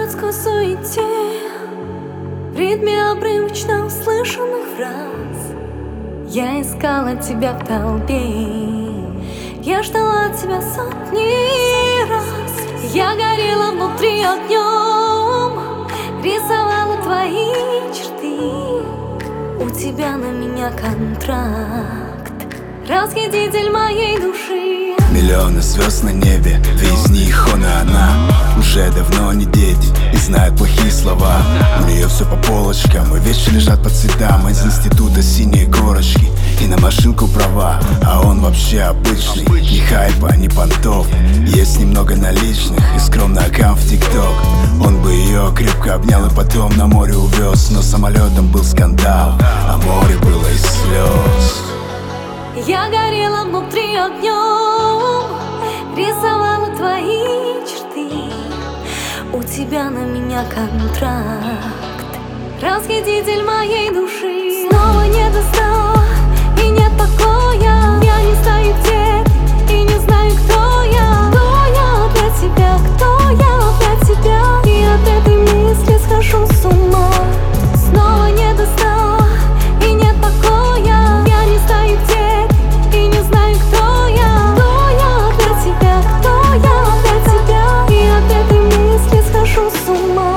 городской суете, в ритме обрывочно услышанных фраз. Я искала тебя в толпе, я ждала тебя сотни раз. Я горела внутри огнем, рисовала твои черты. У тебя на меня контракт, расхититель моей души. Миллионы звезд на небе, две из них он и она. Уже давно не дети и знают плохие слова. У нее все по полочкам, и вещи лежат по цветам. Из института синие корочки и на машинку права. А он вообще обычный, ни хайпа, ни понтов. Есть немного наличных и скромный аккаунт в ТикТок. Он бы ее крепко обнял и потом на море увез. Но самолетом был скандал, а море было из слез. Я горела внутри огнем, рисовала твои черты. У тебя на меня контракт, расхититель моей души. Снова не достала и нет покоя. Я не знаю, где ты и не знаю, кто я. Кто я опять тебя, кто я опять тебя. И от этой мысли схожу с ума. Снова не достала и нет покоя. Я не знаю, где ты и не знаю, кто я. Кто я опять тебя, кто я опять тебя. И от этой мысли схожу с ума.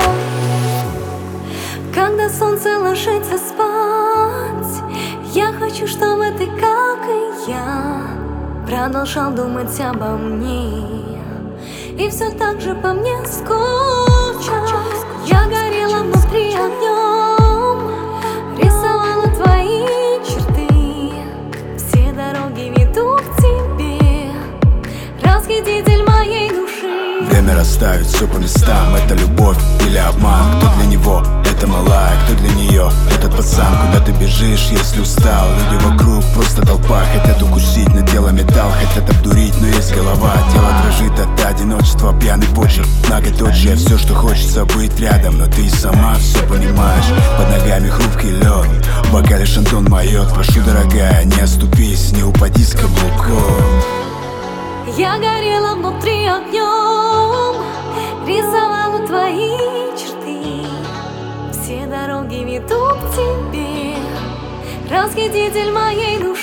Когда солнце ложится спать, я хочу, чтобы ты, как и я, продолжал думать обо мне и все так же по мне скучал. Я горела внутри огнем, рисовала твои черты. Все дороги ведут к тебе, расхититель моей души. Время расставить все по местам. Это любовь или обман? Кто для него это малая, кто для нее этот пацан? Куда ты бежишь, если устал? Люди вокруг просто толпа. Хотят укусить, но тело металл. Хотят обдурить, но есть голова. Тело дрожит от одиночества, пьяный почерк, многоточие. Все, что хочется быть рядом, но ты и сама все понимаешь. Под ногами хрупкий лед, в бокале шантон моет. Прошу, дорогая, не оступись, не упади с каблуков. Я горела внутри огнем, рисовала твои черты. Все дороги ведут к тебе, расхититель моей души.